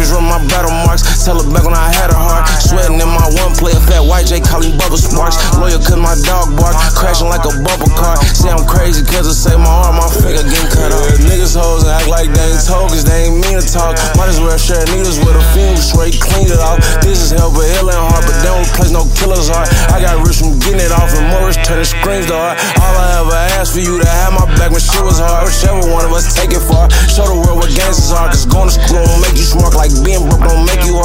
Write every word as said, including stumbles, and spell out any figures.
diamonds run my battle marks. Tell her back when I had a heart. Sweating in my one player, fat white J calling bubble sparks. Loyal cause my dog bark, crashing like a bumper car. Say I'm crazy cause I say my arm, my finger getting cut off. Yeah, niggas hoes and act like they ain't told cause they ain't mean to talk. Might as well share needles with a fume, straight clean it off. This is hell but hell ain't hard, but they don't replace no killer's heart. I got rich from getting it off and Morris turning screams to art. All I ever asked for you to have my back when shit was hard. Whichever one of us take it far. Show the world what gangsters are, cause going to school don't make you smart, like being broke don't make you hard.